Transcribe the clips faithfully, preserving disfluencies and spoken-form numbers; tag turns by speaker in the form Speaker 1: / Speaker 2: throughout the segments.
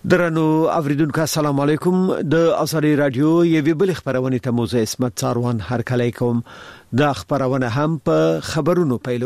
Speaker 1: درنو اوریدونکو السلام علیکم د ازری رادیو یوه بل خبرونه ته موزه اسمت څاروان هر کله کوم د خبرونه هم په خبرونو پیلو.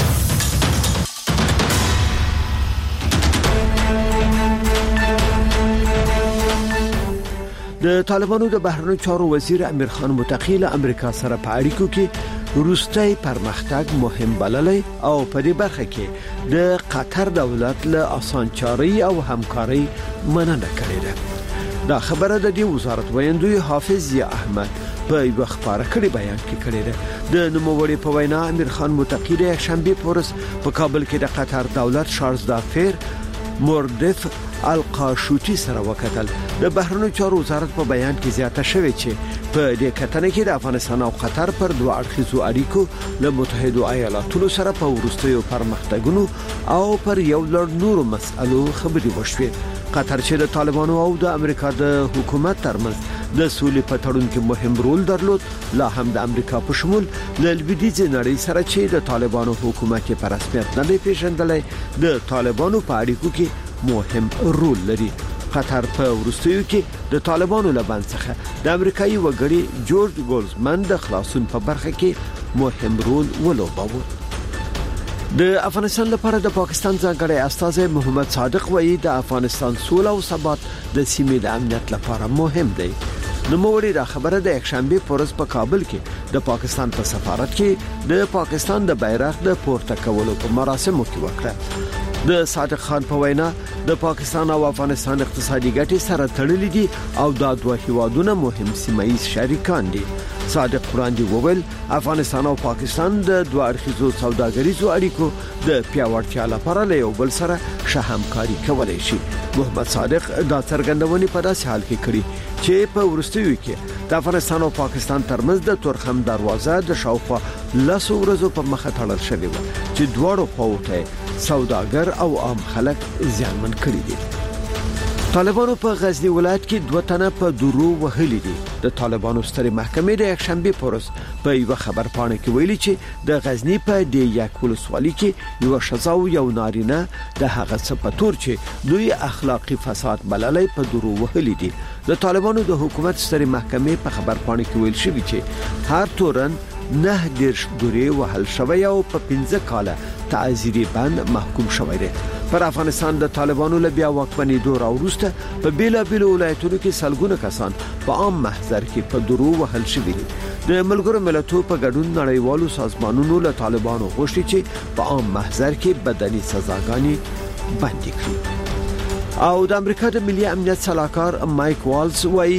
Speaker 1: د طالبانو د بهرنیو چارو وزیر امیر خان متقی له امریکا سره په اړیکو کې روستي پرمختګ مهم بللی او په دې برخه کې د قطر دولت له اسانچاري او همکاري مننه کړې ده. دا خبره د دې وزارت ویاندوی حافظ ضیا احمد په یو خبره کړي بیان کې کړې ده. د نوموړي په وینا امیر خان متقی د شنبه پورس په کابل کې د قطر دولت شارزدا فیر موردف القاشوتی سره وکتل. د بهرنیو چارو وزارت په بیان کې زیاته شوې چې په دې کتنه کې د افغانستان او قطر پر دوه اړخیزو اړیکو له متحده ایالاتونو سره په وروستیو پرمختګونو او پر یو لړ نورو مسألو خبرې وشوې. قطر چې د طالبانو او د امریکا د حکومت ترمنځ د سولې په تړون کې مهم رول درلود، لا هم د امریکا په شمول د لویدیځ نړۍ سره چې د طالبانو حکومت په رسمیت نه پیژندل د طالبانو په اړیکو کې مهم رول لري. قطر په وروستیو کې د طالبانو لبان څخه د امریکایي وګړي جورج ګولزمن د خلاصون په برخه کې مهم رول ولوباوه. د افغانستان لپاره د پاکستان ځانګړی استازی محمد صادق وایي د افغانستان سوله او ثبات د سیمې د امنیت لپاره مهم دی. نوموړي دا خبره د یکشنبه پورز په کابل کې د پاکستان په سفارت کې د پاکستان د بیرغ د پورته کولو په مراسمو کې وکړه. د صادق خان په وینا د پاکستان او افغانستان اقتصادي ګټې سره تړلې دي او دا دوه هیوادونه مهم سیمایي شریکان دي. صادق وړاندې وویل افغانستان او پاکستان د دوه اړخیزو سوداګریزو اړیکو د پیاوړتیا لپاره له یو بل سره ښه همکاري کولای شي. محمد صادق دا څرګندونې په داسې حال کې کړې چې په ورستیو کې د افغانستان او پاکستان ترمنځ د تورخم دروازه د شاوخوا لاسو ورځو په مخه تړل شوې و چې دواړو خواو ته سوداګر او عام خلک زیانمن کړي دي. طالبانو په غزنی ولایت کې دوه تنه په درو وهلي دي. د طالبانو سترې محکمې د یکشنبه پورس په یو خبر پاڼه کې ویلي چې د غزنی په د یک ولسوالۍ کې یو شذا او یو نارینه د هغه څه په تور چې دوی اخلاقی فساد بللای په درو وهلي دي. د طالبانو د حکومت سترې محکمې په خبر پاڼه کې ویل شوی چې هر تورن نه دیرش دوری وهل شوی او په پنځه کاله تعزیری بند محکوم شوی دی. پر افغانستان د طالبانو له بیا واکمنۍ دور وروسته په بیلا بیل ولایتونو کې سلګونه کسان په عام محضر کې په درو وهل شوی دي. د ملګرو ملتونو په ګډون نړیوالو سازمانونو له طالبانو غوښتي چې په عام محضر کې بدني سزاګانې بندي کړي. او د امریکا د ملي امنیت صلاحکار مایک والز وایي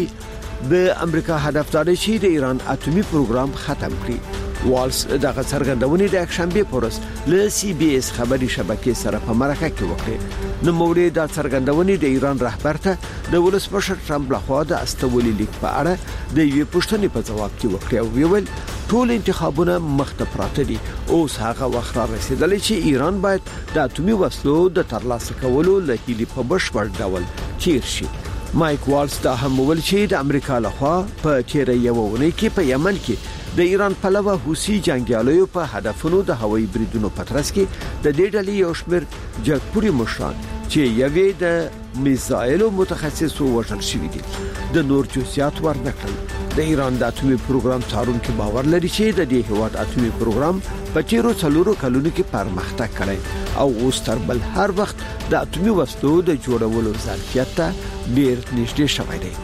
Speaker 1: د امریکا هدف دا دی چې د ایران اټومي پروګرام ختم کړي. والز دغه څرګندونې د یکشنبه پورس له سی بي اس خبري شبکې سره په مرکه کې وکړه. نو موري دا څرګندونې د ایران رهبر ته د ولسمشر ټرمپ لخوا د استولي لیک په اړه د یوې پوښتنې په جواب کې وکړه او ویل ټول انتخابونه مخته پراته دي. اوس هغه وخت را رسیدلی چې ایران باید د اټومي وسلو د ترلاسه کولو له هیلې په بشپړ ډول تیر شي. مایک والز دا هم ویل چې د امریکا لخوا په تیر یو ونې کې په یمن کې د ایران پلوه حوثي جنگیالیو په هدفونو د هوایي بریدونو په ترڅ کې د دې ډلې یو شمېر جګپوري مشران چې یوې د میزایلو متخصصو وژل شوي دي د نور جزئیات ورنکړل. د ایران د اټومي پروګرام څارونکو باور لري چې د دې هیواد اټومي پروګرام په تیرو څلورو کلونو کې پرمختګ کړی او اوس تر بل هر وخت د اټومي وسلو د جوړولو ظرفیت ته ډیر نږدې شوی دی.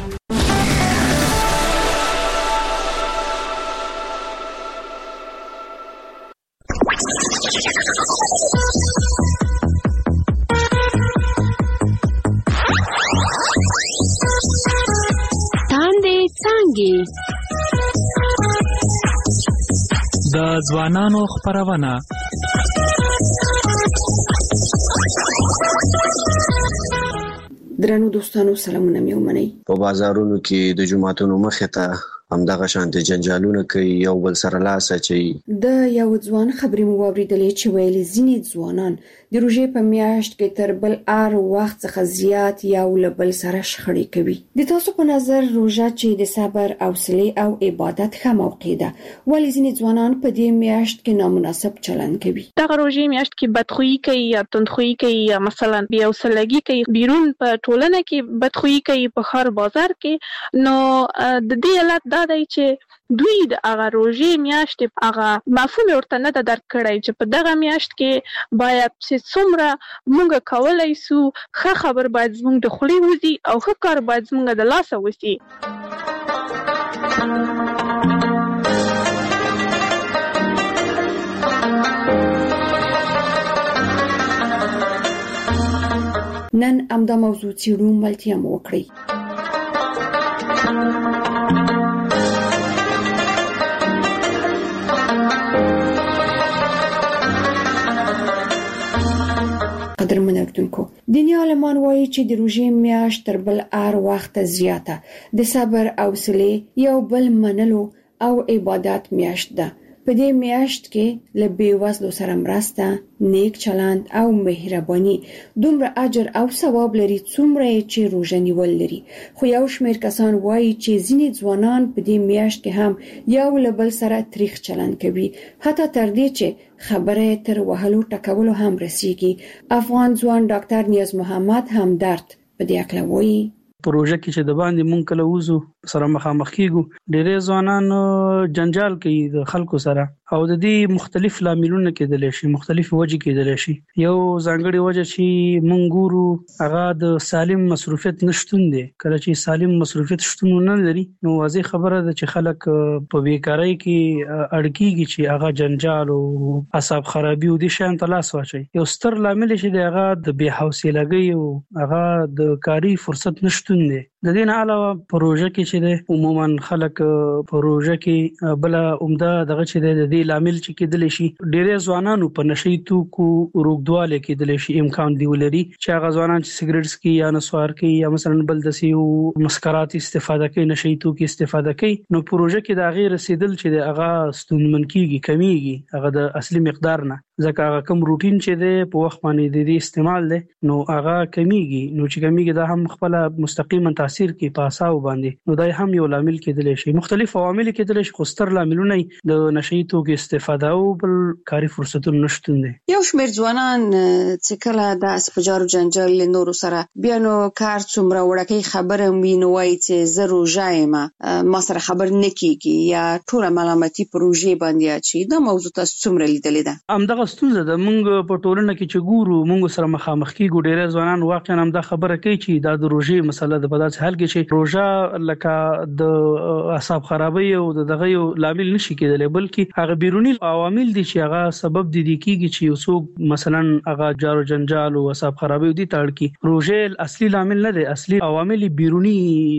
Speaker 2: د ځوانانو خبرونه
Speaker 3: درنو دوستانو سلامونه مې ومنئ.
Speaker 4: په بازارونو کې د جمعتونو مخه ته همدغه شانتي جنجالونه کوي یو بل سره لاس اچي.
Speaker 3: د یو ځوان خبرې مو واوریدلې چې ویلي ځینې ځوانان د روژې په میاشت کې تر بل هر وخت څخه زیات یو له بل سره شخړې کوي. د تاسو په نظر روژه چې د صبر، حوصله او عبادت ښه موقع ده، ولې ځینې ځوانان په دې میاشت کې نامناسب چلند کوي؟
Speaker 5: دغه روژې میاشت کې بدخویي کوي یا تندخویي کوي یا مثلا بې حوصلګي کوي، بیرون په ټولنه کې بدخویي کوي، په ښار بازار کې. نو د دې علت دا دی چې دوی د هغه روژې میاشت هغه مفهوم ورته نه ده درک کړی چې په دغه میاشت کې باید چې څومره موږ کولی سو ښه خبر باید زموږ د خولې وځي او ښه کار باید زموږ د لاسه وځي.
Speaker 3: نن همدا موضوع څیړو، ملتیا مو وکړئ. قدرمن اردوونکو، دیني عالمان وایي چې د روژې میاشت تر بل هر وخت زیاته د صبر، حوصله، یو بل منلو او عبادت میاشت ده. په دې میاشت کې له بېوزلو سره مرسته، نیک چلند او مهرباني دومره اجر او ثواب لري څومره چې روژه نیول لري. خو یو شمېر کسان وایي چې ځینې ځوانان په دې میاشت کې هم یو له بل سره تریخ چلند کوي، حتی تر دې چې خبره تر وهلو ټکولو هم رسیږي. افغان ځوان ډاکټر نیاز محمد همدرد په دې اړه وایي.
Speaker 6: پروژه کې چې د باندې مونږ کله وزو سره مخامخ کیږو، ډېر ځوانان جنجال کوي د خلکو سره او د دې مختلف لاملونه کېدلی شي، مختلف وجې کېدلی شي. یو ځانګړی وجه چې مونږ ګورو هغه د سالم مصروفیت نشتون دی. کله چې سالم مصروفیت شتون نه لري نو واضح خبره ده چې خلک په بیکارۍ کې اړ کېږي چې هغه جنجال او اعصاب خرابي او د شان تلاس واچي. یو ستر لامل چې دی هغه د بې حوصلګۍ او هغه د کاري فرصت نشتون دی. د دې نه علاوه پروژه کې چې د عموما خلک پروژه کې بل عمده دغه چې د دې لامل چې کېدل شي ډېر ځوانانو په نشي توکو روغدواله کېدل شي امکان دی ولري چې هغه ځوانان چې سیګریټس کې یا نسوار کې یا مثلا بل د سیو مسکرات استفاده کوي، نشي توکو استفاده کوي، نو پروژه کې د غیر رسیدل چې د هغه ستونمن کیږي، کمیږي هغه د اصلي مقدار نه، ځکه هغه کم روټین چې دی په وخت باندې د دې استعمال دی نو هغه کمیږي. نو چې کمیږي دا هم خپل مستقیما تاثیر کوي په اعصاب باندې، نو دا هم یو لامل کېدلی شي. مختلف عوامل کېدلی شي، خو ستر لاملونه د نشي توکو استفاده او بل کاري فرصتونو نشتون دي.
Speaker 7: یو شمېر ځوانان چې کله د اسپجار جنجال له نورو سره بیا نو کار څومره وړکۍ خبره ویني وایي چې زه روژه یم، ما سره خبر نه کیږي یا ټوله ملامتي پروژې باندې اچي. دا موضوع تاسو څومره لیدلې ده؟
Speaker 6: همدغه ستونزه ده. موږ په ټولنه کې چې ګورو موږ سره مخامخ کیږو، ډېر ځوانان واقعا هم دا خبره کوي چې دا د روژې مسله ده. په داسې حال کې چې روژه لکه د اعصاب خرابۍ او دغه یو لامل نشي کېدلی، بلکې هغه بیرونی عوامل دي چې هغه سبب دي کیږي چې یو څوک مثلا هغه جارو جنجال او اعصاب خرابۍ دي تړ کی. روژه اصلي لامل نه دی، اصلي عوامل بیرونی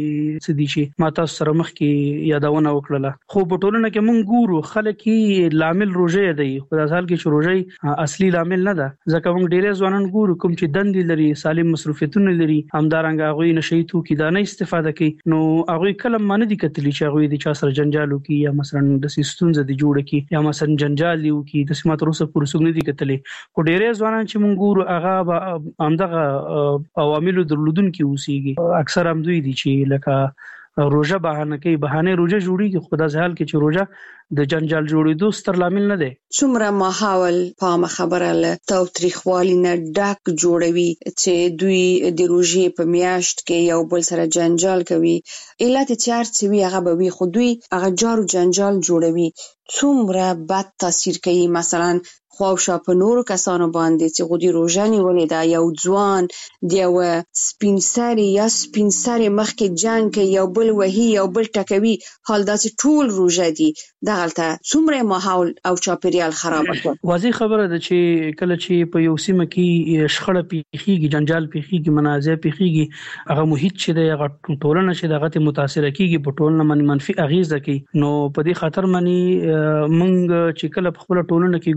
Speaker 6: څه دي چې ما تاسو سره مخ کې یادونه وکړه. خو په ټولنه کې موږ ګورو خلک کې لامل روژه دی، په داسې حال کې چې روژه اصلي لامل نه ده، ځکه موږ ډېر ځوانان ګورو کوم چې دندې لري، سالم مصروفیتونه لري، همدارنګه هغه نشي توکي دا نه استفاده کوي، نو هغه کله مانه دي کتلی چې هغه د چا سره جنجال وکي یا مثلا د سیستونز دی جوړ کی یا مثلا جنجال دی وکي د سمات روسه پر سګنې دي کتلی. کو ډېر ځوانان چې موږ ګورو هغه همدغه عوامل درلودونکي اوسېږي، اکثر هم دوی دي چې لکه روژه بهانه کوي، بهانه روژه جوړیږي، خو د ځال کې چې روژه د جنجال جوړېدو ستر لامل نه دی.
Speaker 7: څومره ماحول په خبره له تاوتریخوالي نه ډک جوړوي چې دوی د روژې په میاشت کې یو بل سره جنجال کوي. علت چې هر څه وي هغه به وي، خو دوی هغه جارو جنجال جوړوي. څومره بد تاثیر کوي مثلا خواوشا په نورو کسانو باندې چې غوډي روژه نیولې ده، یو ځوان د یو سپین سري یا سپین سري مخکې جنگ کوي، یو بل وهي، یو بل ټکوي، حال داسې ټول روژه دي. دغلته څومره ماحول او چاپیریال خراب کړ.
Speaker 6: واضح خبره ده چې کله چې په یو سیمه کې شخړه پیښیږي، جنجال پیښیږي، منازع پیښیږي، هغه محیط چې د هغه ټولنه چې دغه متاثر کیږي په ټولنه باندې منفي اغیزه کوي. نو په دې خاطر باندې مونږ چې کله په خپل ټولنه کې ګورو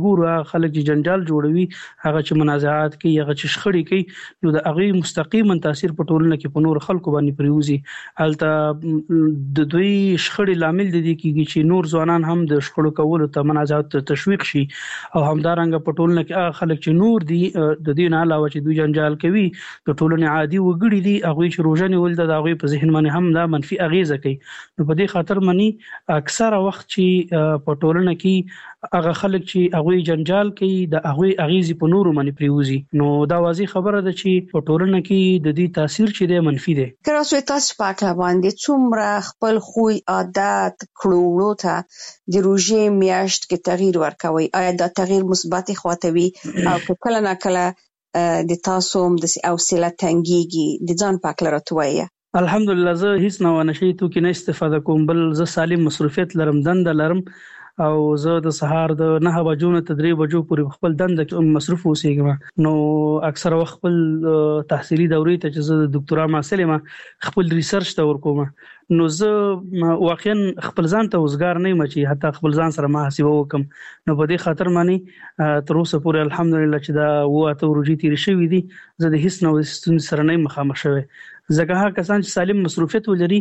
Speaker 6: خلک چې جنجال جوړوي هغه چې منازعات کوي هغه چې شخړې کوي نو د هغه مستقیما تاثیر په ټولنه کې په نور خلکو باندې پریوزي الته د دوی شخړې لامل دي کیږي چې نور ځوانان هم د شخړو کولو ته منازعات ته تشویق شي او همدارنګه په ټولنه کې هغه خلک چې نور دي د دې نه علاوه چې دوی جنجال کوي د ټولنې عادي وګړي دي هغه چې روزنه ول د هغه په ذهن باندې هم دا منفي اغیزه کوي نو په دې خاطر منی اکثره وخت چې په ټولنه کې هغه خلک چې هغه جنجال کوي د هغه اغیزي په نورو باندې پریوزي نو دا واضح خبره ده چې په ټولنه کې د دې تاثیر چې دی منفي دی
Speaker 7: که تاسو تاسو پاکه باندې څومره خپل خوی عادت کړوړو ته د روزي میاشت کې تغییر ورکوي آیا دا تغییر مثبت خواته وي او کله نه کله د تاسو هم د حوصله تنګيږي د ځان پاک لرتوي
Speaker 6: الحمدلله زه هیڅ نه ونشي تو کې نه استفاده کوم بل زه سالم مصروفیت لرم دند لرم او زه د سهار د نه بجو نه تدریب بجو پورې خپل دند مصروف اوسېږم نو اکثر وخت خپل تحصیلي دورې ته چې زه د ډاکټرا محصل یم خپل ریسرچ ته ورکوم نو زه واقعا خپل ځان ته وزګار نه یم چې حتی خپل ځان سره محاسبه وکم نو په دې خاطر مانی تر اوسه پورې الحمدلله چې دا وته ورجی تیر شوې دي زه د هیڅ نو ستون سره نه مخامخ شوم ځکه هغه کسان چې سالم مصروفیت ولري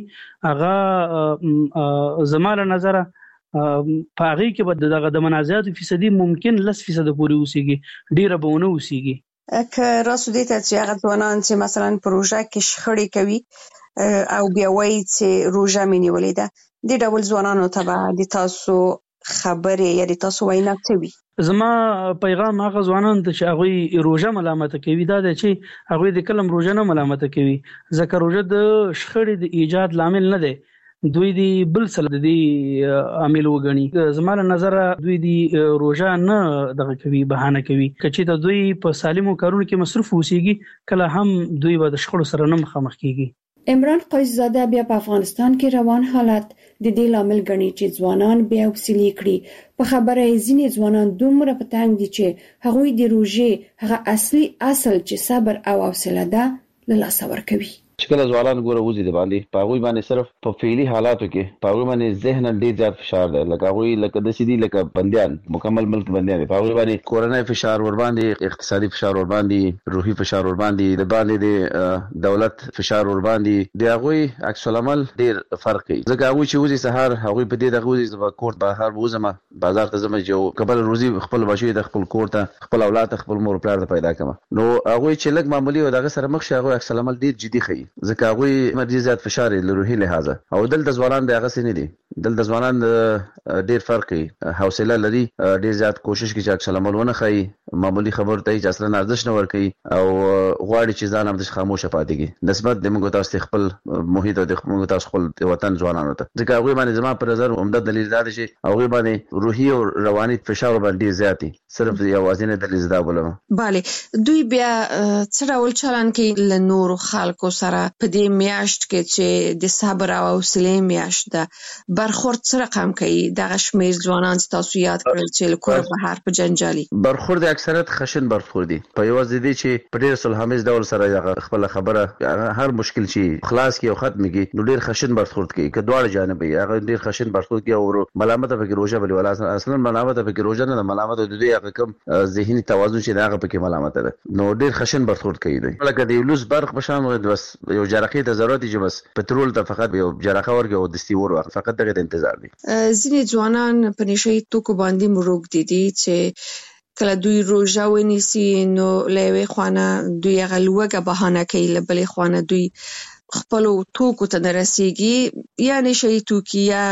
Speaker 6: هغه زماره نظر په هغه کې به دغه د منازعات فیصدي ممکن لس فیصد پورې اوسېږي ډیره به ونه اوسېږي
Speaker 7: که راسو دې ته چې هغه ځوانان چې مثلا پروژه کې شخړې کوي او بیا وایي چې روزه مې نیولې ده د ډول ځوانانو ته د تاسو خبرې یا د تاسو وینا څه وي
Speaker 6: زما پیغام هغه ځوانان ته چې هغه روزه ملامت کوي دا د چې هغه د کلم روزه نه ملامت کوي ځکه روزه د شخړې د ایجاد لامل نه دی دوی دی بل سره دی عامل وګڼي زماره نظر دوی دی روزه نه دغه کوي بهانه کوي کچې ته دوی په سالمو کارونو کې مصروف اوسېږي کله هم دوی به د شخړو سره نه مخامخ کیږي
Speaker 3: عمران قیصزاده بیا په افغانستان کې روان حالت د دې لامل ګڼي چې ځوانان بیا وسیلې کړي په خبره یې ځینې ځوانان دومره په تنګ دي چې هغوی د روزې هغه اصلي اصل چې صبر او حوصله ده له لاسه ورکوي
Speaker 8: چې کله ځوانان ګوره وځي د باندې پاغوي باندې صرف په فعلی حالاتو کې پاغوي باندې ذهن ډیر زیات فشار دی لکه هغه لکه د سیدی لکه بنديان مکمل ملک بنديان پاغوي باندې کورونای فشار ور باندې اقتصادي فشار ور باندې روحي فشار ور باندې د باندې د دولت فشار ور باندې د هغه عکس العمل ډیر فرق کوي ځکه هغه چې وځي سهار هغه په دې دغه وځي کور بهر وځم بازار ته زما جو قبل روزي خپل بچي د خپل کور ته خپل اولاد خپل مور پلار ته پیدا کما نو هغه چې لګ معمولی او دغه سره مخ شغه عکس العمل ډیر جدي خي ځکه هغه مرجي زیات فشار لروحي لحاظه او دلته ځوانان د هغه سینې دي دلته ځوانان ډیر فرق کوي حوصله لري ډیر زیات کوشش کوي چې عکس العمل ونه خي معمولی خبر ته چې اصلا ارزښت نه ور کوي او غواړي چې ځان هم د خاموشه پاتې کی نسبت د موږ تاسو خپل محیط او د موږ تاسو خپل وطن ځوانانو ته ځکه هغه باندې زما پر نظر عمده دلیل دا دی چې هغه باندې روحي او رواني فشار باندې زیاتی صرف یوازینه دلیل دا بولم
Speaker 7: bale دوی بیا څه ډول چلن کې ل نور خلکو سره په دې میاشت کې چې د صبر او حوصله میاشت ده برخورد سره رقم کوي دغه شمیر ځوانان تاسو یاد کړل چې کور بهر په جنجالي
Speaker 8: برخورد اکثریت خشن برخورد دي په یو ځای دي چې په ډیر صلحامیز ډول سره خپل خبره هر مشکل شي خلاص کی او ختم کی نو ډیر خشن برخورد کوي که دواړه جانب یې هغه ډیر خشن برخورد کوي او ملامت په روزه بل ولا اصلا ملامت په روزه نه ملامت د دوی هغه کم ذهني توازن چې هغه په کې ملامت ده نو ډیر خشن برخورد کوي دوی لکه د لوس برخ په شان بس یو جرقې ته ضرورت چې بس پټرول ته فقط یو جرقه ورګو او دستي ور فقط دغه انتظار دي
Speaker 7: ځینې ځوانان په نشي توکو باندې مروګ دي دي چې کله دوی روزه ونیسي نو لوي خوانه دوی غلوګه بهانه کوي لبلې خوانه دوی خپل توکو ته رسیږي یا نشي توکي یا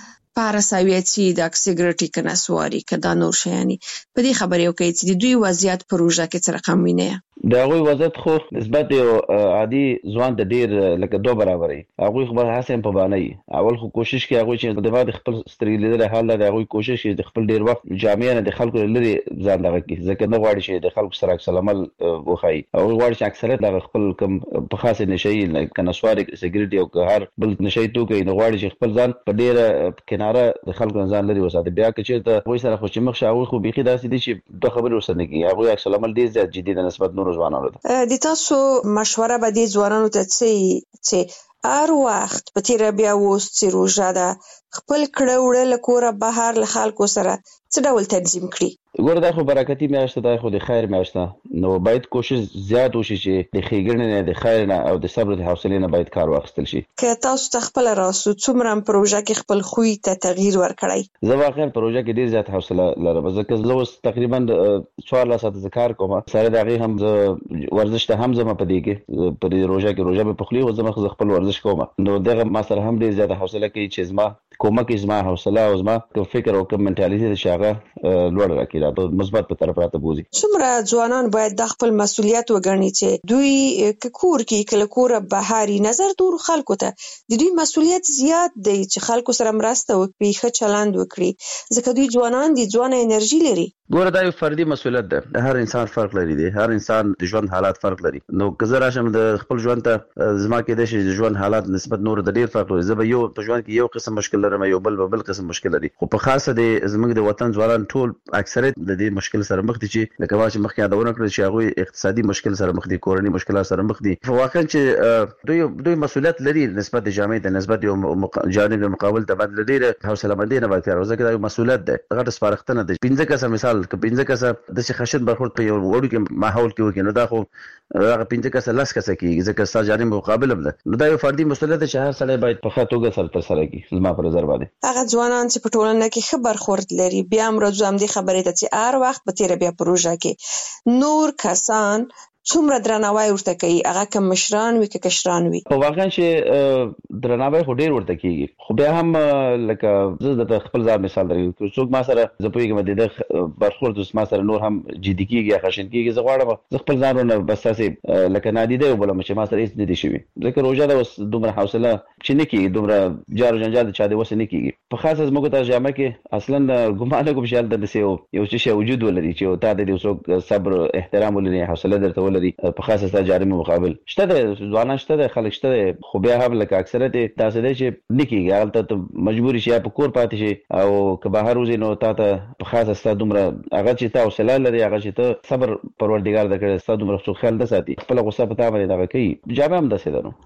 Speaker 7: پاراساویتي د سیګریټي کناسواري کدا نور شيانی په دې خبرې یو کوي چې دوی وضعیت پروژه کې څه رقم ویني
Speaker 8: دا غوي وضعیت خو نسبت یو عادي ځوان د ډیر لکه دوه برابرې هغه خبر حسن په باندې اول خو کوشش کوي هغه چې د بعد خپل سترګې له حال د هغه کوشش کوي د خپل ډیر وخت جامعه نه د خلکو لري ځان دغه کې ځکه نه غواړي چې د خلکو سره عکس العمل وخی او غواړي چې اکثریت د خپل کم په خاصه نشي کناسواري سیګریټي او هر بل نشي توکي نه غواړي چې خپل ځان په ډیر کناره د خلکو ځان لري وساته بیا چې ته وای سره خو چې مخ شاوي خو بيخي داسې دي چې دوه خبرې وسنه کی هغه عکس العمل ډیر زیات جدي د نسبت نور ځوانانو
Speaker 7: ته د تاسو مشوره به دي ځوانانو ته څه چې هر وخت په تیر بیا وست روزه ده خپل کړه وړه له کوره بهر له خلکو سره څه ډول تنظیم کړي؟
Speaker 8: ګوره دا خو برکتی میاشت ده، خو د خیر میاشت ده، نو باید کوشش زیات وشي چې د ښېګڼې نه، د خیر نه او د صبر د حوصلې نه باید کار واخیستل شي.
Speaker 7: که تاسو ته خپل راسو څومره پروژه کې خپل خوی ته تغییر ورکړی؟
Speaker 8: زه واقعا پروژه کې ډیر زیات حوصله لرم، ځکه زه اوس تقریبا څوارلس ساعته کار کوم، سره د هغې هم زه ورزش ته هم ځم، په دې کې په دې روژه کې روژه مې پخلي او زه خپل ورزش کوم، نو دغه ما سره هم ډیر زیاته حوصله کوي چې زما کومک زما حوصله او زما کوم فکر او کوم منټالیټي د شاغه لوړ راکړي، راته مثبت په طرف راته بوزي.
Speaker 7: څومره ځوانان باید د خپل مسؤلیت وګڼي چې دوی کور کې کله کوره بهاري نظر دور خلکو ته د دوی مسؤلیت زیات دی چې خلکو سره مرسته وکړي، ښه چلند وکړي، ځکه دوی ځوانان دي، ځوانه انرژي لري.
Speaker 8: ګوره دا یو فردي مسؤلیت ده، هر انسان فرق لري دی، هر انسان د ژوند حالات فرق لري، نو که زه راشم د خپل ژوند ته زما کېدای شي د ژوند حالات نسبت نور د ډیر فرق لري، زه به یو په ژوند کې یو قسم مشکل لرم، یو بل به بل قسم مشکل لري، خو په خاصه د زموږ د وطن ځوانان ټول اکثریت د دې مشکل سره مخ دي چې لکه واچ مخکې یادونه کړل چې هغه اقتصادي مشکل سره مخ دي، کورنۍ مشکلات سره مخ دي، واقعا چې دوی دوی مسؤلیت لري نسبت د جامعې ته، نسبت یو جانب مقابل ته باندې ډیره حوصله مندي نه وکړي، ځکه دا یو مسؤلیت ده، غټ سپارښتنه ده. پنځه کسه مثال ک پنځه کسه د څه خشن برخورد په یو وړو کې ماحول کې وکړي، نو دا خو هغه پنځه کسه لس کسه کېږي، ځکه ستا جانب مقابل هم ده، نو دا یو فردي مسؤلیت ده چې هر سړی باید په ښه توګه سره ترسره کړي. زما په نظر باندې
Speaker 7: هغه ځوانان چې په ټولنه کې ښه برخورد لري بیا هم راځو همدې خبرې ته چې هر وخت په تېره بیا پروژه کې نور کسان څومره درناوی ورته کوي، هغه که مشران وي که کشران وي؟
Speaker 8: په واقعا چې درناوی خو ډیر ورته کېږي، خو بیا هم لکه زه د خپل ځان مثال درکوم، که څوک ما سره زه پوهېږم د ده برخورد ما سره نور هم جدي کېږي یا خشن کېږي، زه غواړم زه خپل ځان ونه بس تاسې لکه نادیده وبولم چې ما سره هېڅ نه دي شوي، ځکه روژه ده اوس دومره حوصله چې نه کېږي، دومره جار و جنجال د چا د وسه نه کېږي. په خاصه زموږ ته جامعه کې اصلا ګمان نه کوم چې هلته داسې یو څه شی وجود ولري چې تا ته د څوک صبر احترام ولري، حوصله درته ولري، په خاصه ستا جاري مقابل شته ده، ځوانان شته ده، خلک شته ده، خو بیا هم لکه اکثریت داسې دی چې نه کېږي، هلته ته مجبوري شي یا په کور پاتې شي او که بهر وځې نو تا ته په خاصه ستا دومره هغه چې ته حوصله لري، هغه چې ته صبر پروردګار درکړی ستا دومره څوک خیال نه ساتي، خپله غصه په تا باندې دغه کوي. جامعه هم داسې ده. نو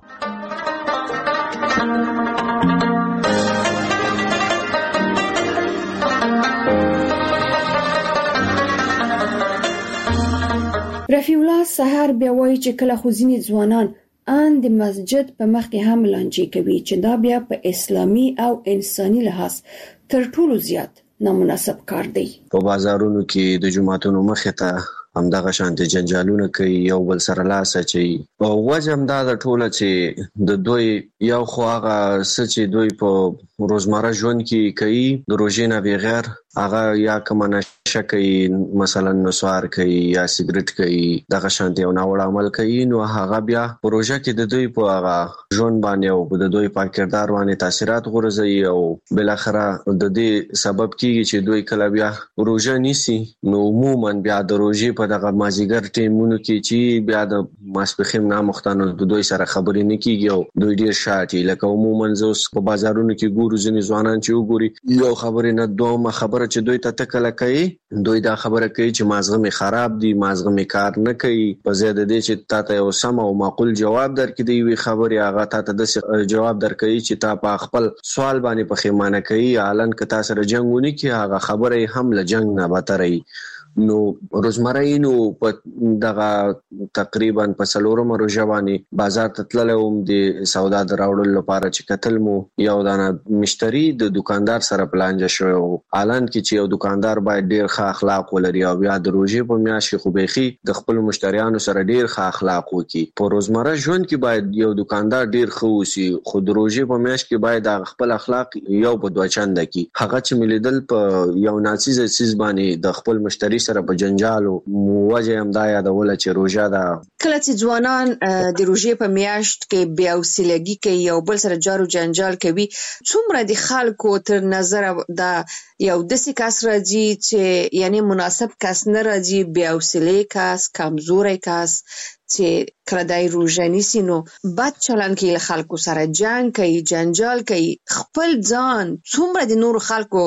Speaker 3: رفیع الله سحر بیا وایي چې کله خو ځینې ځوانان ان د مسجد په مخ کې هم لانجې کوي چې دا بیا په اسلامي او انساني لحاظ تر ټولو زیات نامناسب کار دی.
Speaker 4: په بازارونو کې د جمعتونو مخې ته همدغه شانتي جنجالونه کوي، یو بل سره لاس اچوي، او وجه هم دا د ټوله چې د دوی یو خو هغه څه چې دوی په روزمره ژوند کې کوي د روژې نه بغیر، هغه یا کومه نشه کوي، مثلا نسوار کوي یا سیګریټ کوي، دغه شانتي یو ناوړه عمل کوي، نو هغه بیا په روژه کې د دوی په هغه ژوند باندې او د دوی په کردار باندې تاثیرات غورځوي، او بالاخره د دې سبب کیږي چې دوی کله بیا روژه نیسي، نو عموما بیا د روژې په دغه مازیګر ټیمونو کې چې بیا د ماسپښین نامختانو د دوی سره خبرې نه کیږي او دوی ډیر شاټي، لکه عموما زه اوس په بازارونو کې ګورو ځینې ځوانان چې وګوري یو خبرې نه دومره خبره چې دوی ته تکله کوي، دوی دا خبره کوي چې مازغه می خراب دي، مازغه می کار نه کوي، په ځای د دې چې تاسو یو سم او معقول جواب درکړي دی وی خبره هغه تاسو د جواب درکړي چې تاسو په خپل سوال باندې پخېمانه کوي، اعلان ک تاسو سره جنگونه کوي، هغه خبره هم له جنگ نه بتري. نو روزمره نو په دغه تقریبا په څلورم روژه باندې بازار ته تللم د سودا دراوړل لپاره چې کتل مو یو دانه مشتری د دکاندار سره پلانجه شو، اعلان کې چې یو دکاندار باید ډیر ښه اخلاق ولري او بیا د روژې په میاشت خو بيخي د خپل مشتریانو سره ډیر ښه اخلاق وکړي. په روزمره ژوند کې باید یو دکاندار ډیر ښه وسی، خو د روژې په میاشت کې باید خپل اخلاق یو په دوه چنده کې هغه چې ملیدل په یو ناڅیز چیز باندې د خپل مشتری سره په جنجالو موجه هم دا یادوله چې روژه ده.
Speaker 7: کله چې ځوانان د روژې په میاشت کې بیا وسیلګي کوي یو بل سره جارو جنجال کوي، څومره د خلکو تر نظر دا یو داسې کس راځي چې یعنی مناسب کس نه راځي، بیا وسیلې کس، کمزوري کس چې کله دای روژه نیسي نو بد چلند کوي، له خلکو سره جنگ کوي، جنجال کوي، خپل ځان څومره د نور خلکو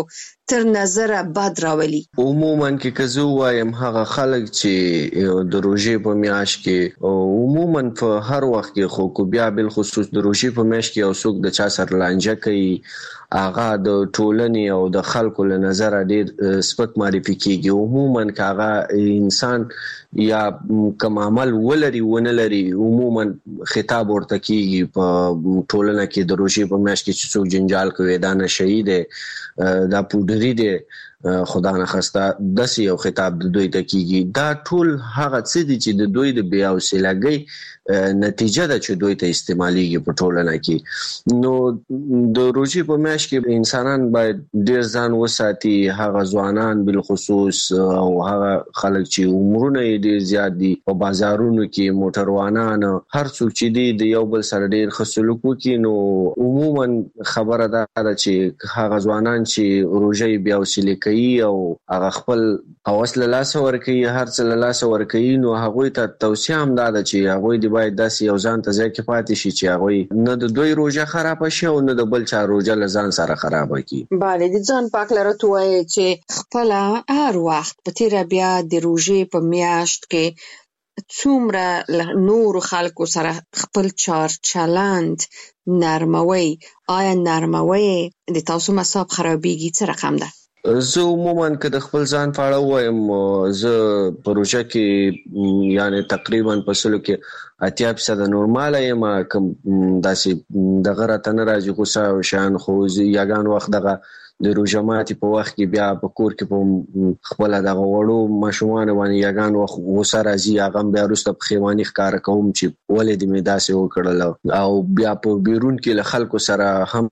Speaker 7: تر نظر بد راولي؟
Speaker 4: عموما کې کزو وایم هغه خلک چې د روزې په میاشت کې عموما په هر وخت کې خو کو بیا بل خصوص د روزې په میاشت کې او څوک د چا سره لانجه کوي هغه د ټولنې او د خلکو له نظر ډېر سپک معرفي کیږي. عموما هغه انسان یا کوم عمل ولري ونه لري عموما خطاب ورته کیږي په ټولنه کې د روزې په میاشت کې چې څوک جنجال کوي دا نشئی دی دا پودری دی خدا نه خسته داسې یو خطاب د دوی ته کیږي. دا ټول هغه څه دي چې د دوی د بیا حوصلګۍ نتیجه ده چې دوی ته استعماليږي په ټولنه کې. نو د روزې په میاشت کې انسانان باید ډیر ځان وساتي، هغه ځوانان بل خصوص او هغه خلک چې عمرونه ډیر زیات دي په بازارونو کې موټروانان هر څوک چې دي د یو بل سره ډیر خصلوک کوي. نو عموما خبره ده چې هغه ځوانان چې روزې بیا وسیله کوي او هغه خپل حواس له لاس ورکوي هر څه له لاس ورکوي نو هغه ته توصيه هم ده چې هغه دی باید داسې یو ځان ته ځکه پاتې شي چې هغه نه د دوی روزه خراب شي او نه د بل چا روزه لزان سره خراب کی.
Speaker 7: bale د ځان پاک لره توای چې خپل هر وخت په تیر بیا د روزې په میاشت کې څومره نور خلکو سره خپل چار چلند نرموي، آیا نرموي د تاسو مصاب خرابېږي څه رقم ده؟
Speaker 4: زه عموما که د خپل ځان په اړه وایم زه پروژه کې یعنی تقریبا په سلو کې اتیا فیصد نورمال یم، کوم داسې دغه راته نه راځي غوسه او شان خو یاګان وخت دغه د روزماتي په وخت کې بیا په کور کې په خپل دغه وړو ماشومان باندې یاګان وخت غوسه راځي هغه بیا وروسته په خیوانی ښکار کوم چې ولې دې مې داسې وکړل او بیا په بیرون کې له خلکو سره هم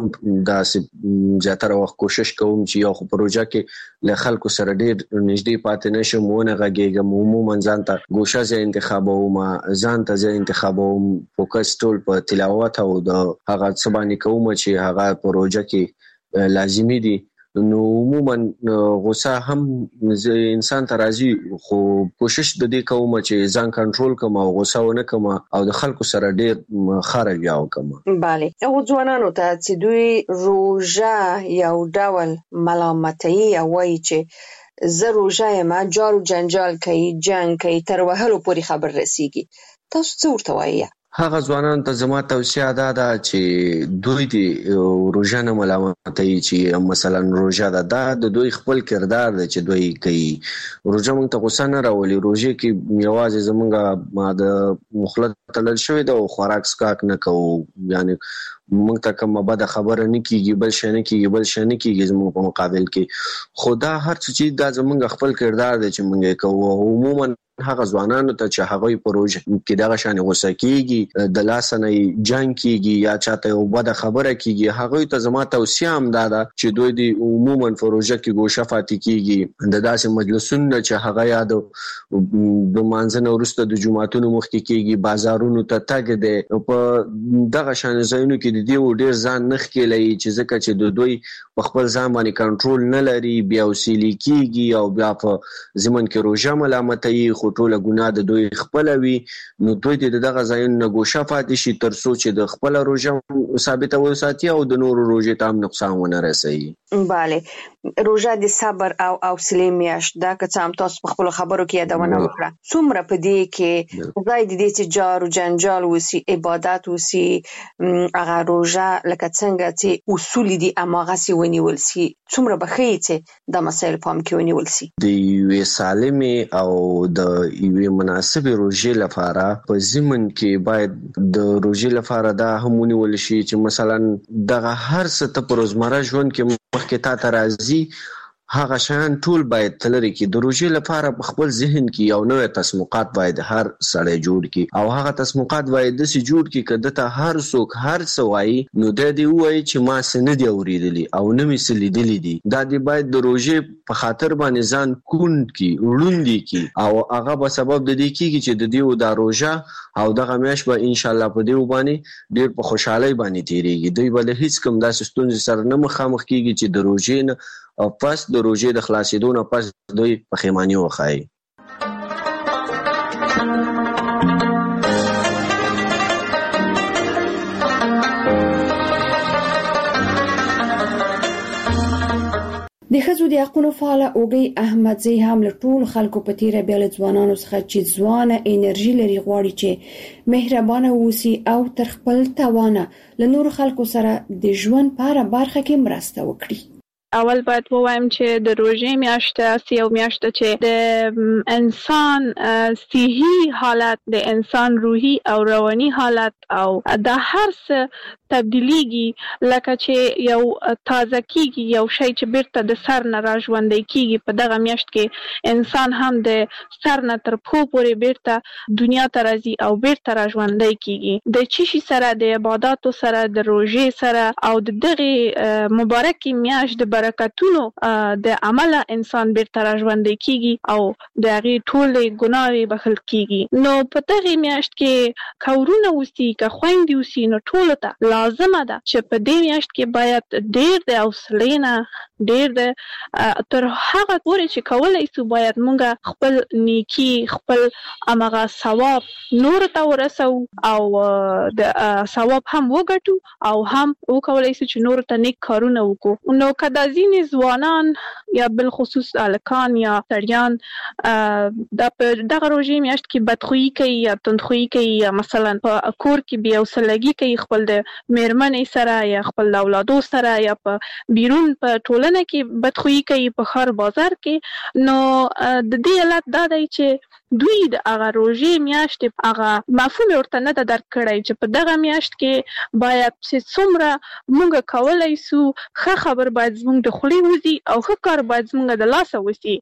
Speaker 4: داسې زیاتره وخت کوشش کوم چې یو خو پروژه کې له خلکو سره ډیر نږدې پاتې نشم ونه غږیږم عموما ځان ته ګوشه ځای انتخابوم ځان ته ځای انتخابوم فوکس ټول په تلاوت او د هغه څه باندې کوم چې هغه پروژه کې لازمي دي. نو عموما غوسه هم انسان ته راځي خو کوشش د دې کوم چې ځان کنټرول کوم او غوسه ونه کوم او د خلکو سره ډیر خارج یاو کوم.
Speaker 7: bale او ځوانانو ته چې دوی روزه یو ډول ملامتي او وایي چې زه روزه یم جارو جنجال کوي جنگ کوي تر وهلو پورې خبر رسیږي، تاسو څه ورته وایي؟
Speaker 4: هغه ځوانان ته زما توصیه ده دا چې دوی د روزه نه ملامتوي چې مثلا روزه ده دا د دوی خپل کردار دی چې دوی کوي. روزه موږ ته غوسه نه راولي، روزه کې یوازې زمونږ ما د مخلط تلل شوی ده او خوراک سکاک نه کوو یعنی موږ ته کومه بده خبره نه کیږي بل شي نه کیږي بل شي نه کیږي زموږ په مقابل کې خدا هر څه چې دا زمونږ خپل کردار دی چې موږ کوو. عموما هغه ځوانانو ته چې هغه پروژه کې دغه شان غوسه کیږي د لاس نه جنگ کیږي یا چاته یو بده خبره کیږي هغه ته زما توصيه هم ده چې دوی د عموما پروژه کې ګوشه فاتې کیږي د داسې مجلسونو چې هغه یاد د مانځنه ورسته د جمعهتونو مخ کې کیږي بازارونو ته تګ دی په دغه شان ځایونو کې د دې ډیر ځان نخ کېلای چې ځکه چې د دوی په خپل ځان باندې کنټرول نه لري بیا وسیلی کیږي او بیا په زمون کې روزه ملامتي خو ټوله ګناه د دوی خپل وي نو دوی د دغه ځایونو نه ګوشه فاتې شي تر څو چې د خپل روزه ثابته وساتي او د نورو روزې ته هم نقصان ونه رسوي.
Speaker 7: bale روزه د صبر او حوصله میاشت دا که څه هم تاسو په خپل خبرو کې یادونه وکړه څومره په دې کې ځای د دې چې جار او جنجال وسی عبادت وسی هغه روزه لکه څنګه چې اصول دي اماغه سی ونیول سي څومره بخي چې د مسایل پام کې ونیول سي
Speaker 4: د یو سالمه او د یو مناسب روزه لپاره په زمن کې باید د روزه لپاره دا هم ونیول شي چې مثلا دغه هر څه ته پر روزمره ژوند کې مخکې تا ته راځي هغه شان ټول باید تلری کې د روزې لپاره په خپل ذهن کې یو نوې تسمقات باید هر سړی جوړ کړي او هغه تسمقات باید د سي جوړ کړي کده ته هر څوک هر څه وایي نو د دې وایي چې ما سند دی اوریدلی او نه می سلیدلی دي دا دی باید د روزې په خاطر باندې ځان کون کی وړوندي کی او هغه په سبب د دې کیږي چې د دې د روزه او دغه میاش به ان شاء الله په دې باندې ډیر په خوشحالي باندې تیریږي دوی بل هیڅ کوم داسې ستونزې سره نه مخامخ کیږي چې د روزې نه او پس د روزې د خلاصېدو نه پس دوی پښیماني وخایي.
Speaker 3: د ښځو د حقوقو فعال اوګي احمدزي هم له ټول خلکو په تیره بیا له ځوانانو څخه چې ځوانه انرژي لري غواړي چې مهربانه اوسي او تر خپل توانه له نور خلکو سره د ژوند په اړه برخه کې مرسته وکړي.
Speaker 5: اول باید ووایم چې د روژې میاشت سی او میاشت چې د انسان صحي حالت، د انسان روحي او رواني حالت او د هر څه تبدیلیږي، لکه چې یو تازه کیږي، یو شی چې بیرته د سر نه را ژوندی کیږي. په دغه میاشت کې انسان هم د سر نه تر پښو پورې بیرته دنیا ته راځي او بیرته را ژوندی کیږي. د چشي سره، د عبادتو سره، د روژې سره او د دغه مبارکي میاشت د برکتونو د عمله انسان بیرته را ژوندی کیږي او د هغې ټولې ګناوې بخښل کیږي. نو په دغه میاشت کې کورونه اوسي، که خویندې اوسي، نو ټولو ته لازمه ده چې په دې میاشت کې باید ډېر د حوصلې نه، ډېر د تر هغه پورې چې کولی شو باید موږ خپل نیکي، خپل همغه ثواب نورو ته ورسو او د ثواب هم وګټو او هم وکولی شو چې نورو ته نیک کارونه وکړو. نو که دا ځینې ځوانان یا بالخصوص هلکان یا سړیان دا په دغه روژې میاشت کې بدخویي کوي یا تندخویي کوي یا مثلا په کور کې بې حوصلګي کوي خپل د مېرمنې سره یا خپل اولادو سره یا په بیرون په ټولنه کې بدخویي کوي په ښار بازار کې، نو د دې علت دا دی چې دوی د هغه روژې میاشت هغه مفهوم ورته نه ده درک کړی چې په دغه میاشت کې باید چې څومره موږ کولی شو ښه خبر باید زموږ د خولې وځي او ښه کار باید زموږ د لاسه وشي.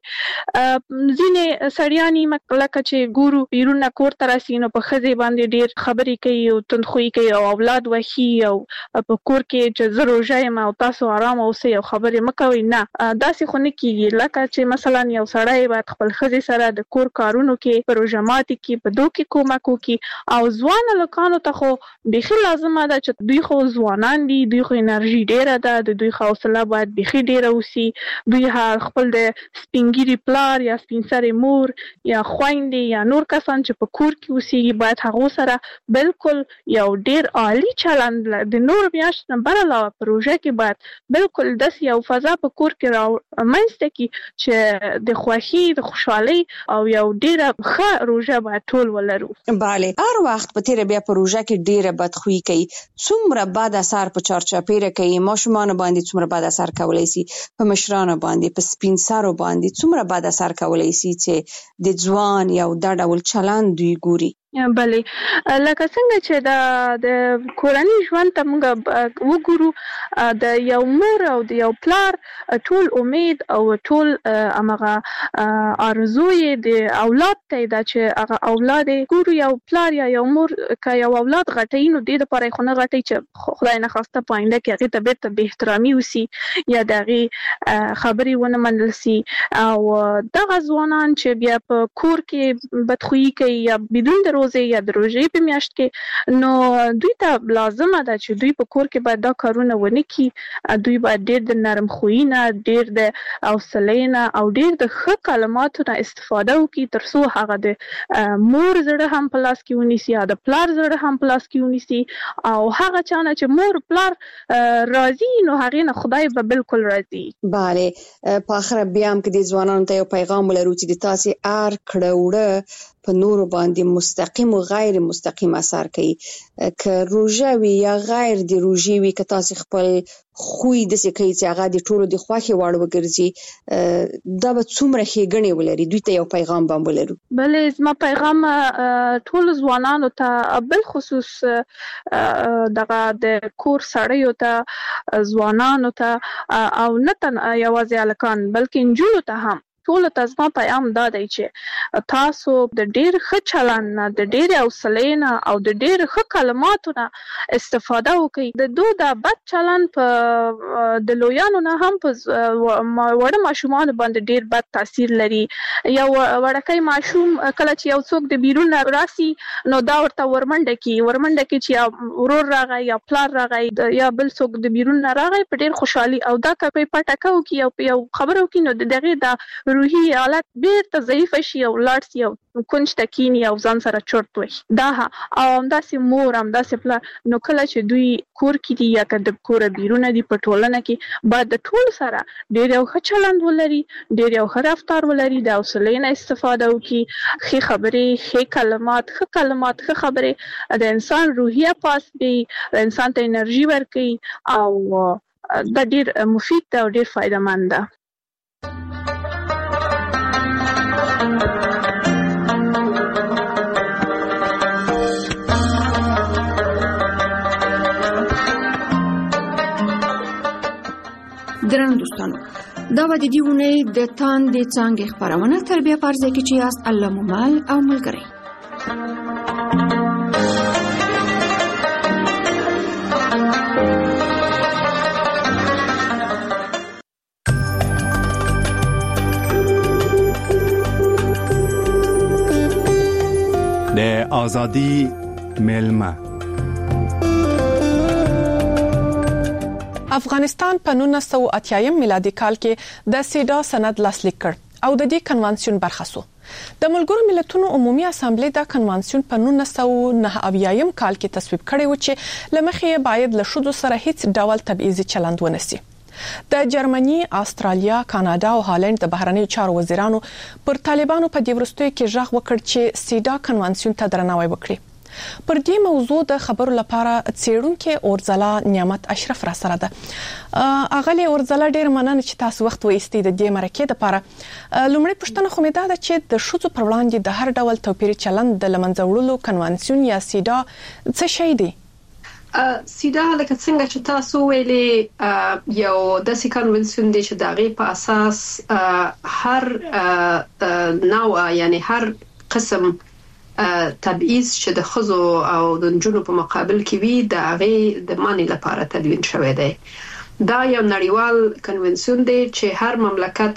Speaker 5: ځینې سړیان لکه چې ګورو بیرون نه کور ته راسي نو په ښځې باندې ډېر خبرې کوي او تندخویي کوي او اولاد وهي او په کور کې چې زه روژه یم او تاسو آرام اوسئ او خبرې مه کوئ. نه، داسې خو نه کېږي. لکه چې مثلا یو سړی باید خپل ښځې سره د کور کارونو کې، په روژه ماتي کې، په دو کې کومک وکړي. او ځوان هلکانو ته خو بیخي لازمه ده چې دوی خو ځوانان دي، دوی خو انرژي ډېره ده، د دوی حوصله باید بیخي ډېره اوسي. دوی خپل د سپین ږیري پلار یا سپین سرې مور یا خویندې یا نور کسان چې په کور کې اوسېږي باید هغو سره بالکل یو ډېر عالي چلند د نورو میاشتو نه بر علاوه په روژه کې باید بالکل داسې یو فضا په کور کې رامنځته کړي چې د خوښۍ، د خوشحالۍ او یو ډېره ښه روژه باید ټول ولرو.
Speaker 7: بله، هر وخت په تیره بیا په روژه کې ډېره بدخویي کوي، څومره بد اثر په چارچاپیره کوي، ماشومانو باندې څومره بد اثر کولی شي، په مشرانو باندې، په سپین سرو باندې څومره بد اثر کولی شي چې د ځوان یو دا ډول چلند دوی ګوري.
Speaker 5: بله، لکه څنګه چې د د کورني ژوند ته موږ وګورو، د یو مور او د یو پلار ټول امید او ټول همغه آرزو یې د اولاد ته ده چې هغه اولاد یې ګورو. یو پلار یا یو مور که یو اولاد غټوي نو دې دپاره یې خو نه غټوي چې خدای نخواسته په آینده کې هغې ته بېرته بې احترامي وسي یا د هغې خبرې ونه منل سي. او دغه ځوانان چې بیا په کور کې بدخویي کوي یا بدون د یا د روژې په میاشت کې، نو دوی ته لازمه ده چې دوی په کور کې باید دا کارونه ونه کړي. دوی باید ډېر د نرم خویي نه، ډېر د حوصلې نه او ډېر د ښه کلماتو نه استفاده وکړي تر څو هغه د مور زړه هم په لاس کې ونیسي یا د پلار زړه هم په لاس کې ونیسي. او هغه چا نه چې مور پلار راضي نو هغې نه خدای به بالکل راضي.
Speaker 7: بله، په آخره بیا هم که د ځوانانو ته یو پیغام ولرو چې د تاسې هر کړه وړه په نورو باندې مستقیم او غیر مستقیم اثر کوي، که روژه وي یا غیر د روژې وي، که تاسو خپل خوی داسې کوي چې هغه د ټولو د خوښې وړ وګرځي، دا به څومره ښېګڼې ولري. دوی ته یو پیغام به هم ولرو.
Speaker 5: بلې، زما پیغام ټولو ځوانانو ته، بالخصوص دغه د کور سړیو ته، ځوانانو ته او نه تنها یوازې هلکان بلکې نجونو ته هم، ټولو ته زما پیغام دا دی چې تاسو د ډېر ښه چلند نه، د ډېرې حوصلې نه او د ډېر ښه کلماتو نه استفاده وکړئ. د دو دا بد چلند په د لویانو نه هم په وړه ماشومانو باندې ډېر بد تاثیر لري. یو وړکی ماشوم کله چې یو څوک د بیرون نه راسي نو دا ورته ورمنډه کړي ورمنډه کړي چې یا ورور راغی یا پلار راغی یا بل څوک د بیرون نه راغی په ډېر خوشحالي، او دا که په پټکه وکړي او په یو خبره وکړي نو د هغې دا روحي حالت بیرته ضعیف شي او لاړ شي او کونج ته کینی او ځان سره چورت وي دا او همداسې مور همداسې پلار نو کله چې دوی کور کې دي یا که د کوره بیرونه دي په ټولنه کې باید د ټول سره ډېر یو ښه چلند ولري ډېر یو ښه رفتار ولري د حوصلې نه استفاده وکړي ښې خبرې ښې کلمات ښه کلمات ښه خبرې د انسان روحیه پاس کوي د انسان ته انرژي ورکوي او دا ډېر مفید ده او ډېر فایده‌مند ده.
Speaker 3: درنو دوستانو دا و د دې ونې د تان د څانګې خبرونه تربیه پرځای کې چې یاست الله مومال او ملګری
Speaker 2: د آزادی ملما
Speaker 9: افغانستان په نولس سوه اتیا میلادي کال کې د سیډا سند لاسلیک کړ او د دې کنوانسیون برخه شو. د ملګرو ملتونو عمومي اسامبلې دا کنوانسیون په نولس سوه نهه اویا کال کې تصویب کړی و چې لمخې باید له شذو سره هیڅ ډول تبعیضي چلند ونشي. د جرمني، استرالیا، کاناډا او هالند د بهرنیو چارو وزیرانو پر طالبانو په دې وروستیو کې ژغ وکړ چې سیډا کنوانسیون ته درناوی وکړي. پر دې موضوع د خبرو لپاره څېړونکو اورځلا نعمت اشرف را سره ده. اغلی اورځلا ډېر مننه چې تاسو وخت وایستئ د دې مرکې لپاره. لومړی پوښتنه خو مې دا ده چې د شذو پر وړاندې د هر ډول توپیري چلند د لمنځه وړلو کنوانسیون یا سیډا څه شی دی؟
Speaker 10: سیدا لکه څنګه چې تاسو ویلي یو داسې کنوانسیون دی چې د هغې په اساس هر نوع یعنی هر قسم تبعیض چې د ښځو او د نجونو په مقابل کې وي د هغې د منع لپاره تدوین شوی دی. دا یو نړیوال کنوانسیون دی چې هر مملکت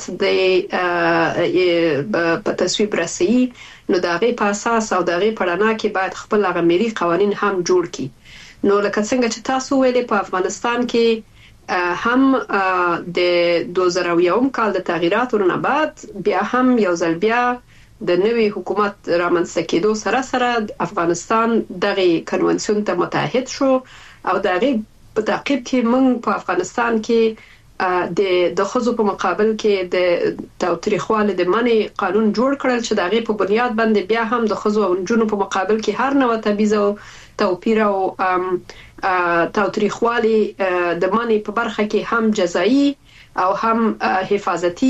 Speaker 10: د په تصویب رسوي نو د هغې په اساس او د هغې په رڼا کې باید خپل هغه ملي قوانین هم جوړ کړي. نو لکه څنګه چې تاسو ویلي په افغانستان کې هم د دوه زره یو کال د تغییراتو نه بعد بیا هم یو ځل بیا د نوي حکومت رامنځته کېدو سره سره افغانستان دغه کنوانسیون ته متحد شو او دغه په تعقیب کې موږ په افغانستان کې د د ښځو په مقابل کې د تاوتریخوالي د منع قانون جوړ کړل چې دغه په بنیاد باندې بیا هم د ښځو او نجونو په مقابل کې هر نوع تبعیض او توپیر او تاوتریخوالي د منع په برخه کې هم جزایی او هم حفاظتي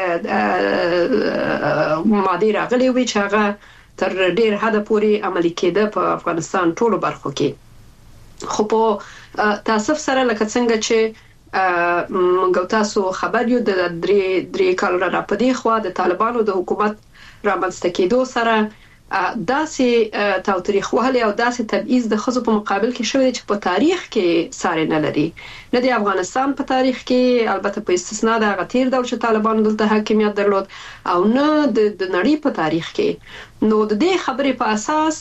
Speaker 10: ماده راغلي وي چې هغه تر ډیر حد پورې عملي کېده په افغانستان ټولو برخو کې. خو په تاسف سره لکه څنګه چې موږ تاسو خبر یو د درې درې کال را پدې خو د طالبانو د حکومت رامنځته کېدو سره داسې تاوتریخوالي او داسې تبعیض د ښځو په مقابل کې شوی چې په تاریخ کې ساری نه لري، نه د افغانستان په تاریخ کې، البته په استثناء د هغه تیر دور چې طالبانو دلته حاکمیت درلود، او نه د نړۍ په تاریخ کې. نو د دې خبرې په اساس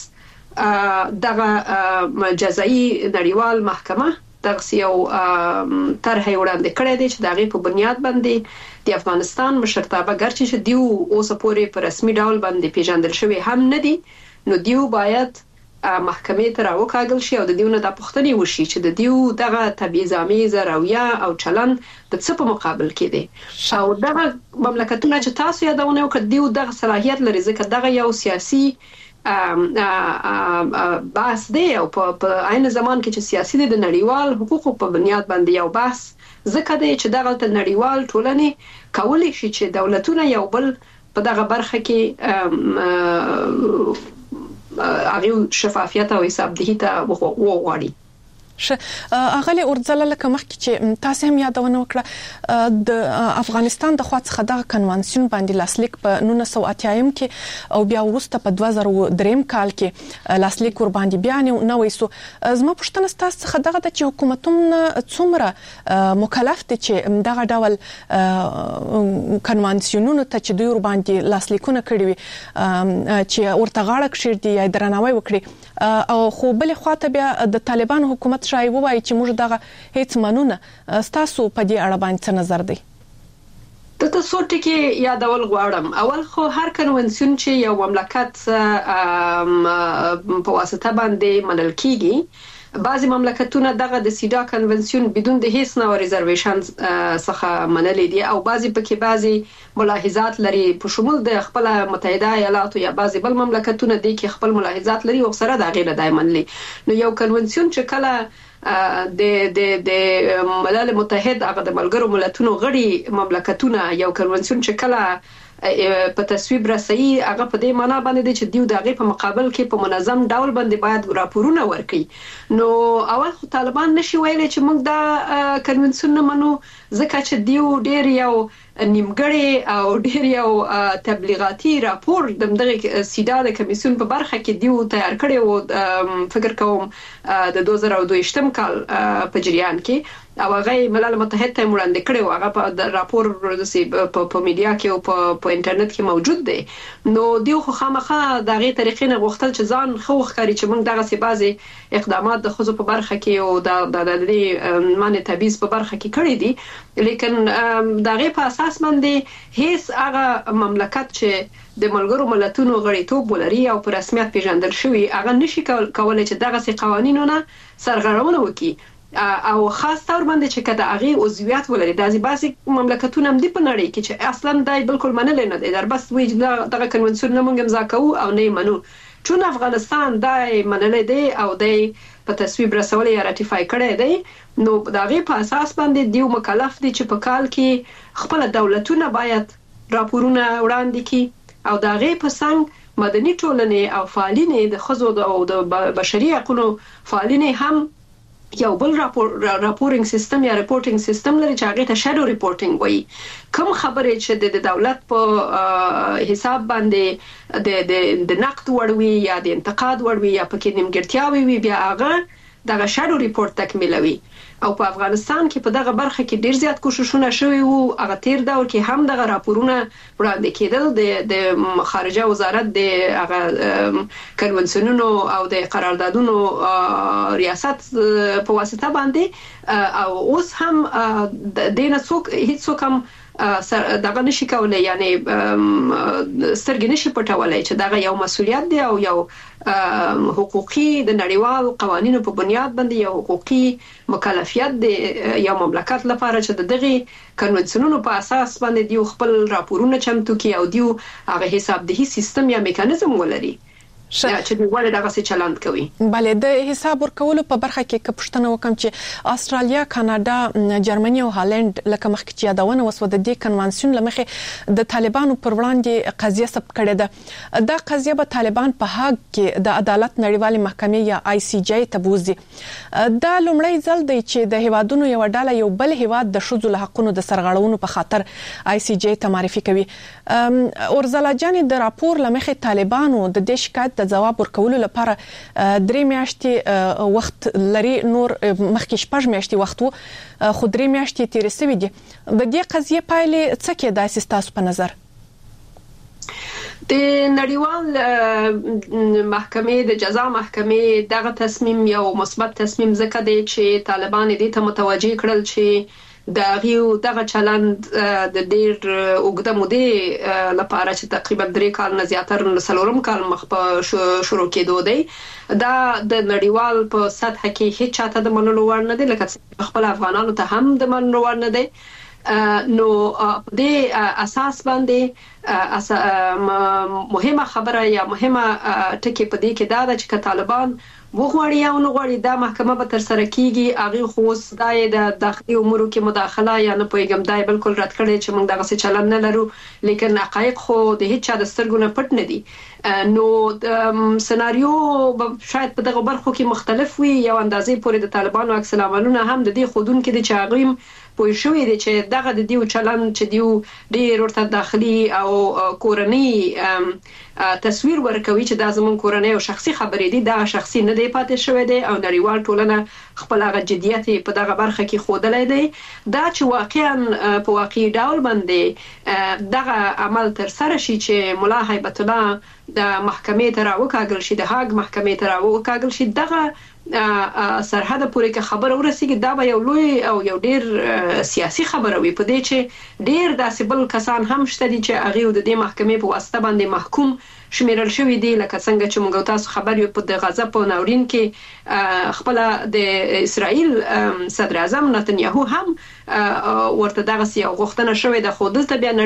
Speaker 10: دغه جزایي نړیوال محکمه دغه یو طرح وړاندې کړی دی چې دغه په بنیاد باندې د افغانستان مشرتابه ګرچې چې دیو اوس پورې په رسمي ډول باندې پیژندل شوی هم نه دي، نو دیو باید محکمې ته راوکاږل شي او د دیو نه د پوښتنې وشي چې د دیو دغه تبعیض‌آمیزه رویه او چلند د څه په مقابل کې دی او دغه مملکتونه چې تاسو یادونه وکړه دیو دغه صلاحیت لري ځکه دغه یو سیاسي بحث دی او په عین زمان کې چې سیاسي دی د نړیوال حقوقو په بنیاد باندې یو بحث ځکه دی چې دغه ته نړیوال ټولنې کولی شي چې دولتونه یو بل په دغه برخه کې هغه شفافیت او حسابدهي ته وغواړي.
Speaker 9: ش اغلی اورځل لکه مخکې چې تاسو هم یادونه وکړه د افغانستان د خوا څخه د کنوانسیون باندې لاسلیک په نولس سوه اتیا کې او بیا وروسته په دوه زره درې کال کې لاسلیک ور باندې بیان نه وېسو. زما پوښتنه ستاسو څخه دغه د چې حکومتونه څومره مکلف دي چې دغه ډول کنوانسیونونو ته چې دوی ور باندې لاسلیکونه کړی وي چې ورته غاړه کښېږدي یا درناوی وکړي او خو بل خواته بیا د طالبان حکومت شای وایي چې موږ دغه هیڅ منونه. ستاسو په دې اړه باندې څه نظر دی؟
Speaker 10: دلته څو ټکي یادول غواړم. اول خو هر کنونسیون چې یو مملکت په واسطه باندې منل کیږي، بعضی مملکتونه دغه د سیدا کنونسیون بدون د هیڅ نوع ریزرویشن څخه منلي دي او بعضی پکې بعضی ملاحظات لري، په شمول د خپل متحده ایالاتو یا بعضی بل مملکتونه دي کې خپل ملاحظات لري او سره د غیر دای منلي. نو یو کنونسیون چې کله د د د ملل متحد هغه د ملګرو ملتونو غړي مملکتونه یو کنونسیون چې کله په تصویب رسي، هغه په دې معنی باندې چې دیو دغه په مقابل کې په منظم ډول باندې باید راپورونه ورکړي. نو اول خو طالبان نشي ویلي چې موږ دا کنونسیون نه منو، ځکه چې دیو ډیر یو نیمګړی او ډیر یو تبلیغاتي راپور دغه سیدا د کمیسیون په برخه کې دیو تیار کړی او فکر کوم د دوه زره او دوه کال په جریان کې او هغه ملل متحد ته وړاندې کړی او هغه په راپور په میډیا کې او په انټرنیټ کې موجود دی. نو دیو خو خامخا دغه طریقې نه غوښتل چې ځان خو ښکاري چې موږ دغه سي بازي اقدامات د خزو په برخه کې او د د معنی تبعیض په برخه کې کړی دي، لیکن دغه په اساس باندې هیڅ هغه مملکت چې د ملګرو ملتونو غړیتوب ولري او په رسمیت پیژندل شوی هغه نشي کولای چې دغه سي قوانینونه سرغړونه وکړي او خاص تور باندې چې کده هغه عضویت ولري. د بعضي مملکتونو هم دی په نړۍ کې چې اصلا دای بالکل منل نه دي، در بس وی دغه کنونسیون نه موږ امضا کوو او نه منو. چون افغانستان دای منل دی او دای په تصویب رسول یا راتیفای کړی دی، نو دغه په اساس باندې دیو مکلف دي چې په کال کې خپل دولتونه باید راپورونه وړاندې کړي او دغه په څنګ مدني ټولنې او فعالین د خزو او د بشري حقوقو فعالین هم یو بل راپور راپورینګ سیستم یا ریپورټینګ سیستم لري چې هغه ته شادو ریپورټینګ وایي. کوم خبره چې د دولت په حساب باندې د د نقد وړوي یا د انتقاد وړوي یا پکې نیمګړتیاوي وي، بیا هغه دغه شادو ریپورت تکمیلوي. او په افغانستان کې په دغه برخه کې ډیر زیات کوششونه شوي وو. هغه تیر دور کې هم دغه راپورونه وړاندې کېدل د د خارجه وزارت د هغه کنونسیونونو او د قراردادونو ریاست په واسطه باندې، او اوس هم د نه څوک هیڅ څوک هم دغه نشي کولای، یعنی سترګې نشي پټولای چې دغه یو مسولیت دی او یو حقوقي د نړیوال قوانینو په بنیاد باندې یو حقوقي مکلفیت دی یو مملکت لپاره چې دغه کنونسیونونو په اساس باندې دیو خپل راپورونه چمتو کوي او دیو هغه حسابدهي سیستم یا میکانیزم ولري چې ولې دغه څه چلند کوي.
Speaker 9: بله، د حساب ورکولو په برخه کې که پوښتنه وکم چې استرالیا، کاناډا، جرمني او هالند لکه مخکې چې یادونه وسوه د دې کنوانسیون لمخې د طالبانو پر وړاندې قضیه ثبت کړې ده. دا قضیه به طالبان په هاګ کې د عدالت نړیوالې محکمې یا آی سی جی ته بوزي. دا لومړی ځل دی چې د هیوادونو یو ډله یو بل هیواد د ښځو له حقونو د سرغړونو په خاطر آی سی جی ته معرفي کوي. اورزلا جان، د راپور لمخې طالبانو د دې شکایت د جواب ورکولو لپاره درې میاشتې وخت لري، نور مخکې شپږ میاشتې وخت وو، خو درې میاشتې تیرې شوې دي. د دې قضیې پایلې څه کېدای شي ستاسو په نظر؟
Speaker 10: د نړیوال محکمې د جزا محکمې دغه تصمیم یو مثبت تصمیم ځکه دی چې طالبان دې ته متوجه کړل چې د غیو دغه چلند د ډیر اوږده مودې لپاره چې تقریبا درې کال نه زیاتره څلورم کال مخ په شروع کېدو دی، دا د نړیوال په سطح کې هیڅ چاته د منلو وړ نه دی، لکه خپل افغانانو ته هم د منلو وړ نه دی. نو د اساس باندې مهمه خبره یا مهمه ټکی په دې کې دا ده چې طالبان وغواړي او نه غواړي دا محکمه به تر سره کیږي. هغه خو دای د داخلي امورو کې مداخله یا نه پویګم دای بالکل رد کړي چې موږ دغه څه چلن نه لرو، لیکن حقایق خو د هیڅ چا د سترګو نه پټ نه دي. نو سناریو شاید په دغه برخو کې مختلف وي. یو اندازې پورې د طالبانو عکس العملونه هم د دې خودون کې د چاغیم پوه شوې دي چې دغه د دیو چلن چې دیو ډیر ورته داخلي او کورنۍ تصویر ورکوي چې دا زمون کورنۍ او شخصي خبرې دي، دا شخصي نه دی پاتې شوی دی او نړیوال ټولنه خپل هغه جديت په دغه برخه کې خودلې دی. دا چې واقعا په واقعي ډول باندې دغه عمل تر سره شي چې مولا هیبت الله د محکمې ته راوکاږل شي، د هاګ محکمې ته راوکاږل شي، دغه سرحد پورې کې خبره ورسیږي دا به یو لوی او یو ډیر سیاسي خبره وي په دې چې ډیر داسې بل کسان هم شته دي چې هغه د دې محکمې په واسطه باندې محکوم شمیرل شوی دی لکه څنګه چې موږ تاسو خبر یو په د غزا په ناورین کې خپل د اسرائیل صدر اعظم نتنیاهو هم ورته دغه یو غوښتنه شوې ده خو دلته بیا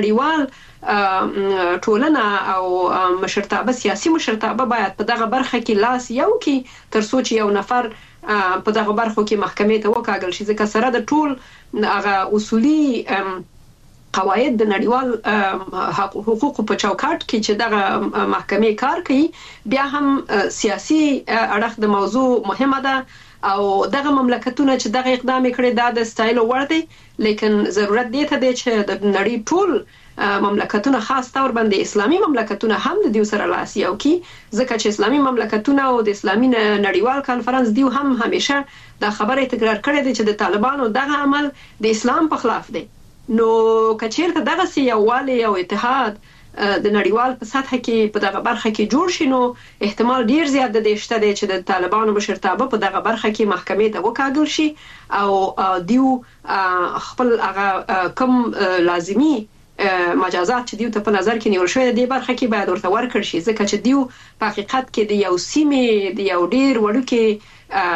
Speaker 10: نړیوال ټولنه او مشرتابه سیاسي مشرتابه باید په دغه برخه کې لاس یو کې تر څو چې یو نفر په دغه برخو کې محکمې ته وکاږل شي ځکه سره د ټول هغه اصولي قواعد د نړیوال حقوقو په چوکاټ کې چې دغه محکمې کار کوي بیا هم سیاسي اړخ د موضوع مهمه ده او دغه مملکتونه چې دغه اقدام کړي دا د ستایلو وړ دي لیکن ضرورت دی ته دی چې د نړۍ ټول مملکتونه خاص تور باندې اسلامي مملکتونه هم د دې سره لاس یو کی ځکه چې اسلامي مملکتونه او د اسلامي نړیوال کانفرنس دیو هم همیشه دا خبره تکرار کړې ده چې د طالبانو دغه عمل د اسلام په خلاف دی نو کچیرته دغه سی یووالی او اتحاد د نړیوال په سطح کې په دغه برخه کې جوړ شي نو احتمال ډیر زیات د دې شته چې د طالبانو مشرتابه په دغه برخه کې محکمې ته وکاږل شي او دیو خپل هغه کم لازمی مجازات چې دیو ته په نظر کې نیول شوی دی برخه کې باید ورته ورکړ شي ځکه چې دیو په حقیقت کې د یو سیمې د یو ډیر وړوکی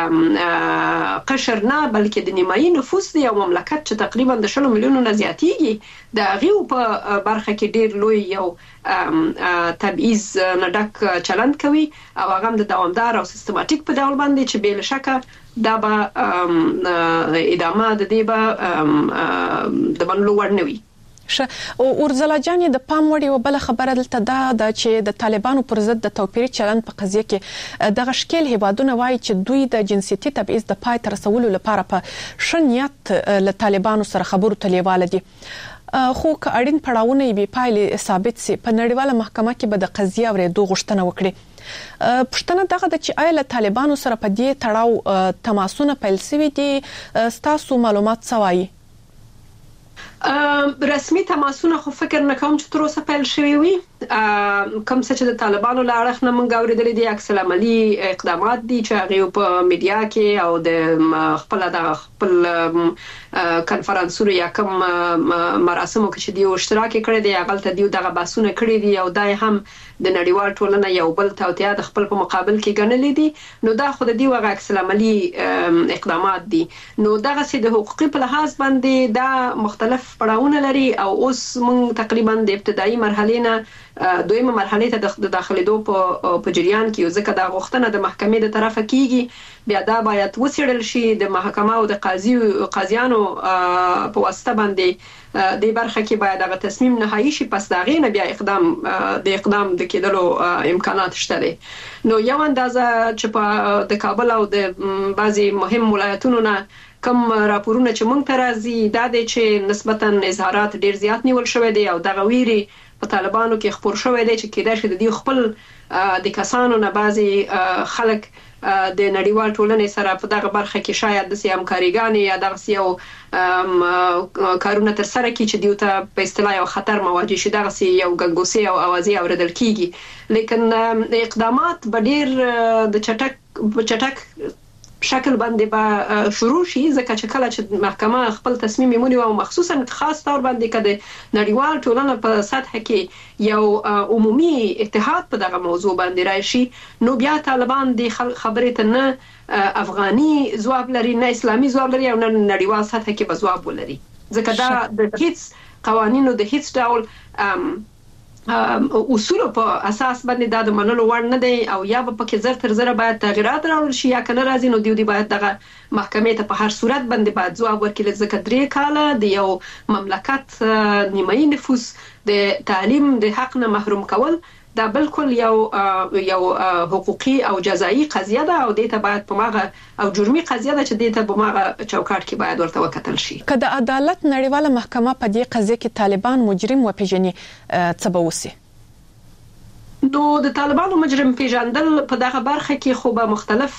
Speaker 10: قشر نه بلکې د نیمایي نفوس دی او مملکت چې تقریبا د شلو میلیونو نه زیاتیږي د غیو په برخه کې ډیر لوی یو تبعیض نه ډک چلند کوي او هغه د دوامدار او سیستماتیک په ډول باندې چې بل شکه دا به ادامه د دې به د منلو وړ نه وي
Speaker 9: ش او ورزلا جان د پام وړي او بل خبره دلته دا د چې د طالبانو پر ضد د توپیري چلند په قضیه کې د غشکل هیوادونه وایي چې دوی د جنسيتي تبعیض د پای تر رسولو لپاره په شنیت له طالبانو سره خبرو تلیواله دي خو که اړین پړاوونه به پایلې ثابت سي په نړیواله محکمه کې به د قضیه ورېدو غوښتنه وکړي پښتنه دغه د چې آیا له طالبانو سره په دې تړاو تماسونه پیل شوي دي ستاسو معلومات سوایي
Speaker 10: رسمي تماسونه خو فکر نه کوم چې تر اوسه پیل شوي وي کوم څه چې د طالبانو له اړخ نه موږ اورېدلې دي عکس العملي اقدامات دي چې هغه په میډیا کې او د خپل د خپل کانفرنسونو یا کوم مراسمو کې چې دی اشتراک کړی دی هغه ته دی دغه باسونه کړی دي او دای هم د نړیوال ټولنه یو بل توطئه د خپل په مقابل کې ګڼلې دي نو دا خو د دی وغه عکس العملي اقدامات دي نو دغه سي د حقوقي په لحاظ باندې دا مختلف پړاوونه لري او اوس موږ تقریبا د ابتدایي مرحله نه دویمه مرحله ته د داخليدو په په جریان کې ځکه دا غوښتنه د محکمې د طرفه کیږي بیا دا باید وسیړل شي د محکمه او د قاضي قاضیانو په واسطه باندې د برخه کې باید هغه تصمیم نهایی شي پس دا غینه بیا اقدام د اقدام د کېدلو امکانات شته نو یو اندازه چې په د کابل او د بعضي مهم ولایتونو نه کوم راپورونه چې مونږ ته راځي دا د چې نسبتا اظهارات ډیر زیات نیول شوی دی او دغه ویري په طالبانو کې خبر شوی دی چې کېدای شي د دې خپل د کسانو نه بعضي خلک د نړیوال ټولنې سره په دغه برخه کې شاید د سیام کاریګانی یا دغه سیو کارونه تر سره کې چې دیوته په اصطلاح یو خطر مواجه شي دغه سی یو ګنګوسي او اوازي اوریدل کیږي لیکن اقدامات به ډیر د چټک چټک شکل باندې به شروع شي ځکه چې کله چې محکمه خپل تصمیم ونیو او مخصوصا خاص تور باندې کده نړیوال ټولنه په سطح کې یو عمومي اتحاد په دغه موضوع باندې راشي نو بیا طالبان د خبرې ته نه افغاني ځواب لري نه اسلامي ځواب لري او نه نړیوال سطح کې به ځواب ولري ځکه دا د هیڅ قوانینو د هیڅ ډول اصول په اساس باندې دا د منلو وړ نه دی او یا په کې زر تر زر باید تغیرات راوړل شي یا کنه راځي نو دیو دی باید دغه محکمې ته په هر صورت باندې باید ځواب ورکړي ځکه درې کاله د یو مملکت نیمایي نفوس د تعلیم د حق نه محروم کول دا بالکل یو یو حقوقي او جزایی قضیه ده او دې ته باید په ماغه او جرمي قضیه ده چې دې ته په ماغه چوکاټ کې باید ورته وکتل شي
Speaker 9: کله عدالت نړیواله محکمه په دې قضیه کې طالبان مجرم وپیژني څه به وسی
Speaker 10: نو د طالبانو مجرم پیژندل په دغه برخه کې خو به مختلف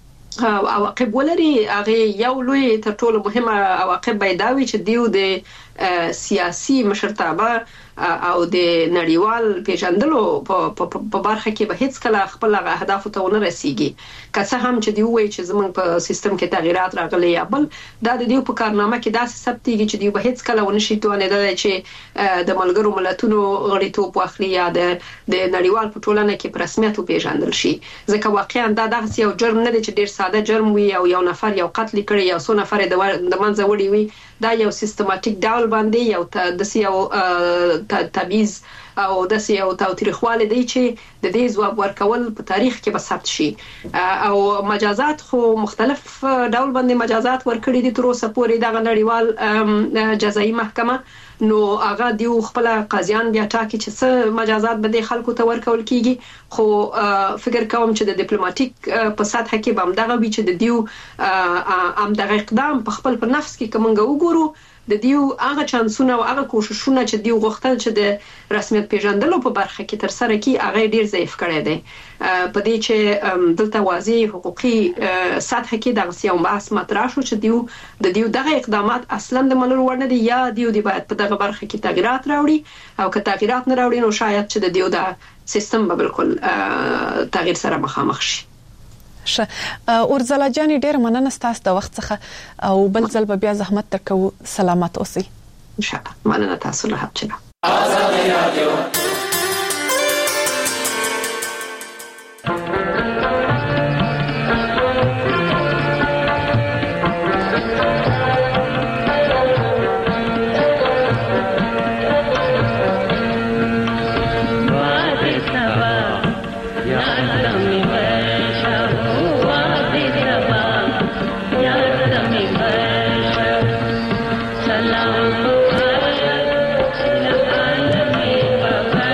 Speaker 10: عواقب ولري هغه یو لوی تر ټولو مهمه عواقب به دا وي چې دیو د سیاسي مشرتابه او د نړیوال پیژندلو په برخه کې به هیڅ کله خپل اهداف ته ونه رسیږي. که څه هم چې دی وایي چې زمونږ په سیستم کې تغیرات راغلي یا بل دا د دې په کارنامه کې داسې ثبتېږي چې دی به هیڅ کله ونشي توانېدلی چې د ملګرو ملتونو غړیتوب واخلي یا د د نړیوال په ټولنه کې په رسمیت وپیژندل شي. ځکه واقعا دا دغه یو جرم نه دی چې ډیر ساده جرم وي او یو نفر یو قتل کړي یا څو نفر د منځه وړي وي. دا یو سیستماتیک ډول باندې یو د یو تبعیض او د یو تاوتریخواله دی چې د دې ځواب ورکول په تاریخ کې به ثبت شي. او مجازات خو مختلف ډول باندې مجازات ورکړي دي تر اوسه پورې د نړیوال جزایي محکمه، نو هغه دیو خپل قاضیان بیا ټاکي چې څه مجازات به د خلکو ته ورکول کیږي. خو فکر کوم چې د ډیپلوماټیک په سطح کې به هم دغه وی چې د دیو ام دغه اقدام په خپل په نفس کې کومنګ وګورو د دیو هغه چانسونه او هغه کوششونه چې دیو غوښتل چې د رسمیت پیژندلو په برخه کې تر سره کی هغه ډیر ضعیف کړی دی. په دې چې دلته واضح حقوقي سطح کې دغه سیاو بحث مطرح شو چې دیو د دیو دغه اقدامات اصلا د منلو وړ نه دي یا دیو دی باید په دغه برخه کې تغیرات راوړي او که تغیرات نه راوړي نو شاید چې د دیو د سیستم به بالکل تغییر سره مخامخ شي.
Speaker 9: ش اورزلا جان ډیر مننه ستاسو د وخت څخه او بل ځل بیا زحمت ترکو. سلامات اوسئ.
Speaker 10: ان شاء الله. مننه تاسو له حبچنه.
Speaker 11: آزادي رادیو Salam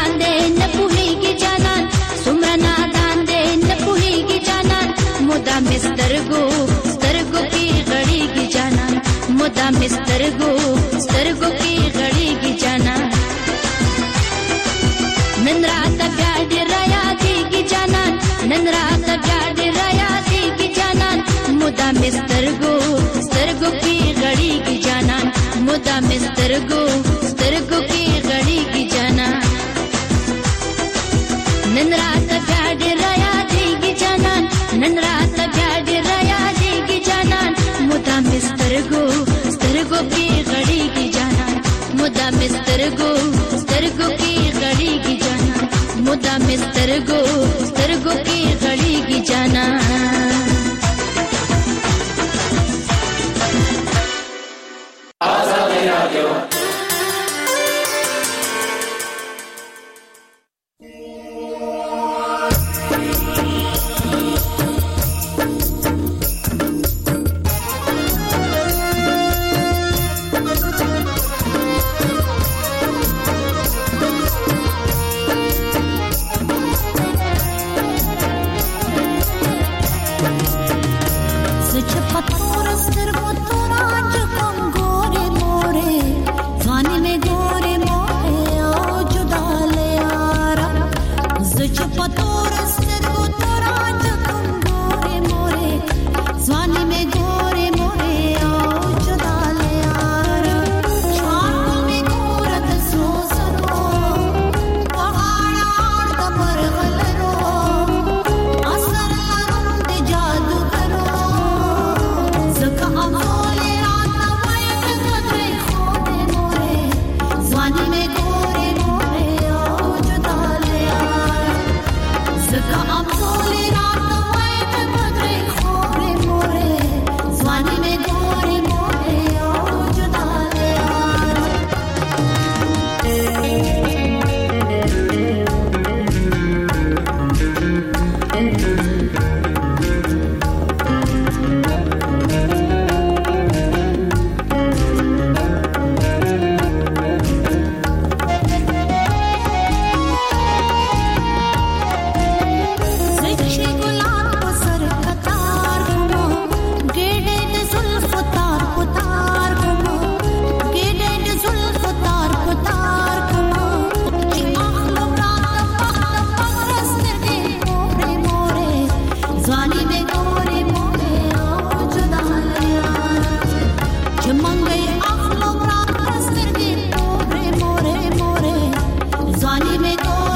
Speaker 11: नादान दे न पुहेगी जानन सुमरा नादान दे न पुहेगी जानन मुदा मिस्तरगो स्तरगो की घड़ी की जानन मुदा मिस्तरगो स्तरगो की घड़ी की जानन नन रात प्यार राया की जानन नन रात प्यार राया की जानन मुदा मिस्तरगो स्तरगो की घड़ी की जानन मुदा मिस्तरगो स्तरगो की घड़ी की जानन नन रात प्यार राया की जानन नन रात प्यार राया की जानन मुदा मिस्तरगो स्तरगो की घड़ी की जानन मुदा मिस्तरगो स्तरगो की घड़ी की जानन मुदा मिस्तरगो स्तरगो की घड़ी की जानन आजादी रेडियो
Speaker 12: Zani me go